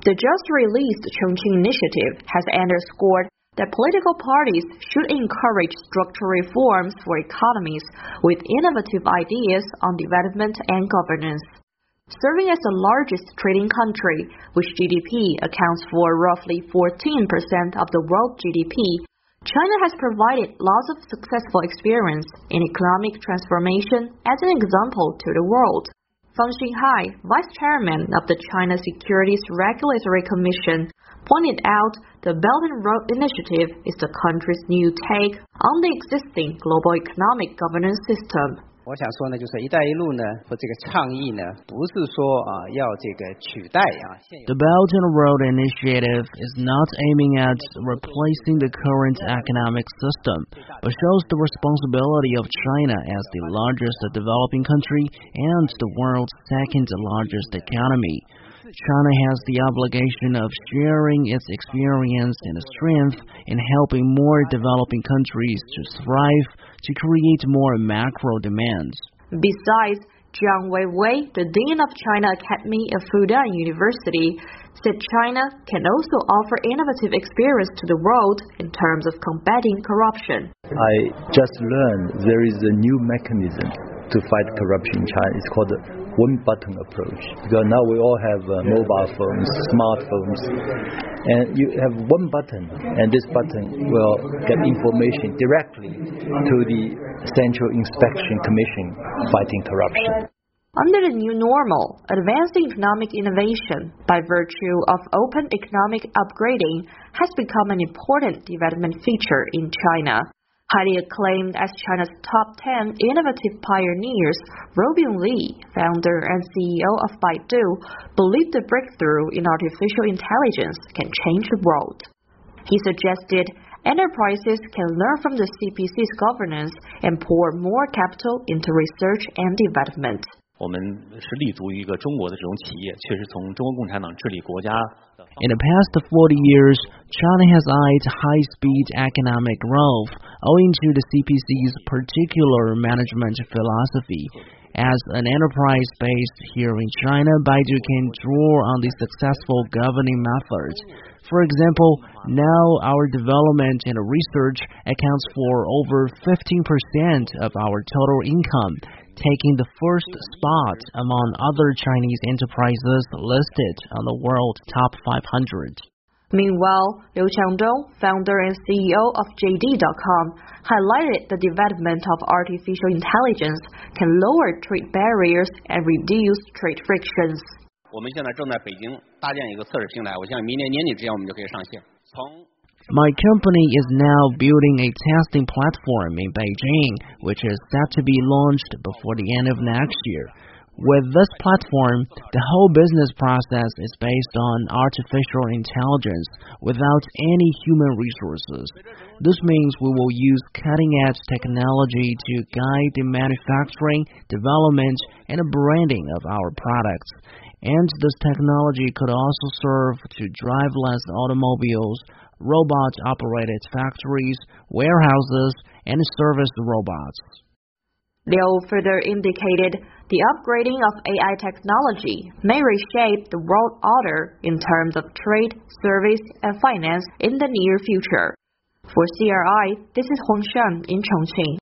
The just-released Chongqing Initiative has underscored that political parties should encourage structural reforms for economies with innovative ideas on development and governance. Serving as the largest trading country, which GDP accounts for roughly 14% of the world GDP, China has provided lots of successful experience in economic transformation as an example to the world. Fang Xinghai, Vice Chairman of the China Securities Regulatory Commission, pointed out the Belt and Road Initiative is the country's new take on the existing global economic governance system. 我想说呢，就是一带一路呢和这个倡议呢，不是说要这个取代 The Belt and Road Initiative is not aiming at replacing the current economic system, but shows the responsibility of China as the largest developing country and the world's second largest economy. China has the obligation of sharing its experience and strength in helping more developing countries to thrive to create more macro demands. Besides, Jiang Weiwei, the Dean of China Academy of Fudan University, said China can also offer innovative experience to the world in terms of combating corruption. I just learned there is a new mechanism to fight corruption in China. It's called the one-button approach. Because now we all have mobile phones, smartphones, and you have one button, and this button will get information directly to the Central Inspection Commission fighting corruption. Under the new normal, advancing economic innovation by virtue of open economic upgrading has become an important development feature in China. Highly acclaimed as China's top 10 innovative pioneers, Robin Li, founder and CEO of Baidu, believed the breakthrough in artificial intelligence can change the world. He suggested enterprises can learn from the CPC's governance and pour more capital into research and development. 我们是立足于一个中国的这种企业，确实从中国共产党治理国家。 In the past 40 years, China has eyed high-speed economic growth owing to the CPC's particular management philosophy. As an enterprise based here in China, Baidu can draw on the successful governing methods. For example, now our development and research accounts for over 15% of our total income, taking the first spot among other Chinese enterprises listed on the world top 500. Meanwhile, Liu Qiangdong, founder and CEO of JD.com, highlighted the development of artificial intelligence can lower trade barriers and reduce trade frictions. 我们现在正在北京搭建一个测试平台，我相信明年年底之前我们就可以上线。 My company is now building a testing platform in Beijing, which is set to be launched before the end of next year. With this platform, the whole business process is based on artificial intelligence without any human resources. This means we will use cutting-edge technology to guide the manufacturing, development, and branding of our products. And this technology could also serve to driverless automobiles, robot-operated factories, warehouses, and service robots. Liu further indicated the upgrading of AI technology may reshape the world order in terms of trade, service, and finance in the near future. For CRI, this is Hongshan in Chongqing.